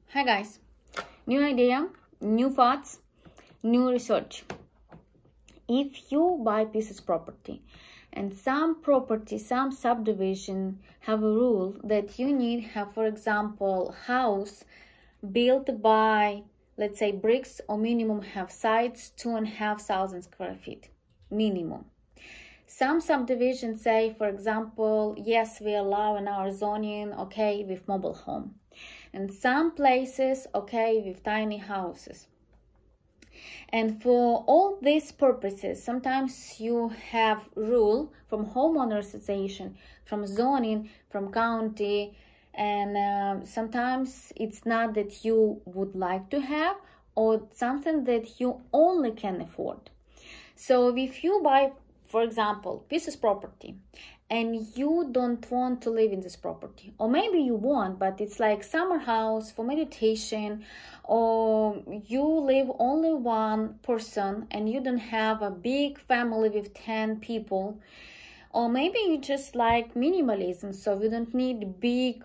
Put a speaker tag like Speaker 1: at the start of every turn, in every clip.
Speaker 1: Hi guys, new idea, new thoughts, new research. If you buy pieces property and some property, some subdivision have a rule that you need have, for example, house built by, let's say, bricks, or minimum have sites 2,500 square feet minimum. Some subdivisions say, for example, yes, we allow in our zoning, okay, with mobile home. And some places, okay, with tiny houses. And for all these purposes, sometimes you have rule from homeowner association, from zoning, from county, and sometimes it's not that you would like to have, or something that you only can afford. So if you buy, for example, pieces property, and you don't want to live in this property, or maybe you want, but it's like summer house for meditation, or you live only one person and you don't have a big family with 10 people, or maybe you just like minimalism, so you don't need big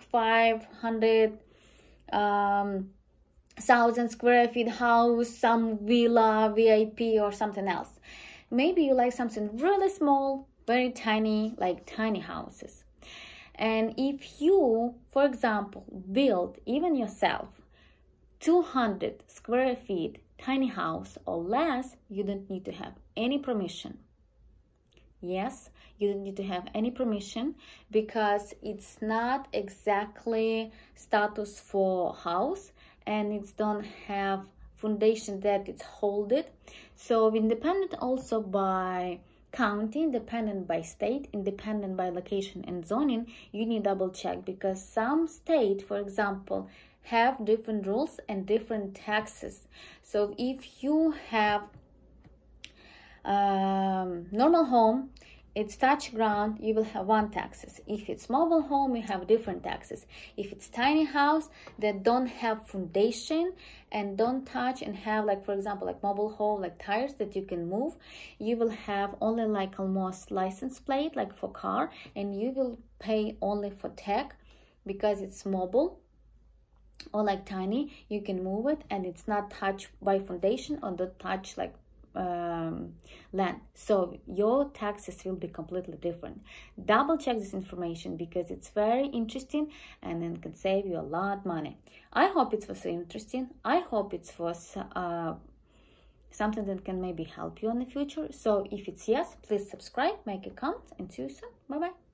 Speaker 1: 500,000 square feet house, some villa, VIP, or something else. Maybe you like something really small, very tiny, like tiny houses. And if you, for example, build even yourself 200 square feet tiny house or less, you don't need to have any permission. Yes, you don't need to have any permission, because it's not exactly status for house, and it don't have foundation that it's hold it. So independent also by county, independent by state, independent by location and zoning, you need double check, because some state, for example, have different rules and different taxes. So if you have normal home, it's touch ground, you will have one taxes. If it's mobile home, you have different taxes. If it's tiny house that don't have foundation and don't touch and have, like, for example, like mobile home, like tires that you can move, you will have only like almost license plate, like for car, and you will pay only for tag, because it's mobile or like tiny, you can move it and it's not touched by foundation or don't touch like land. So your taxes will be completely different. Double check this information, because it's very interesting and then can save you a lot of money. I hope it was interesting. I hope it was something that can maybe help you in the future. So if it's yes, please subscribe, make a comment, and see you soon. Bye bye.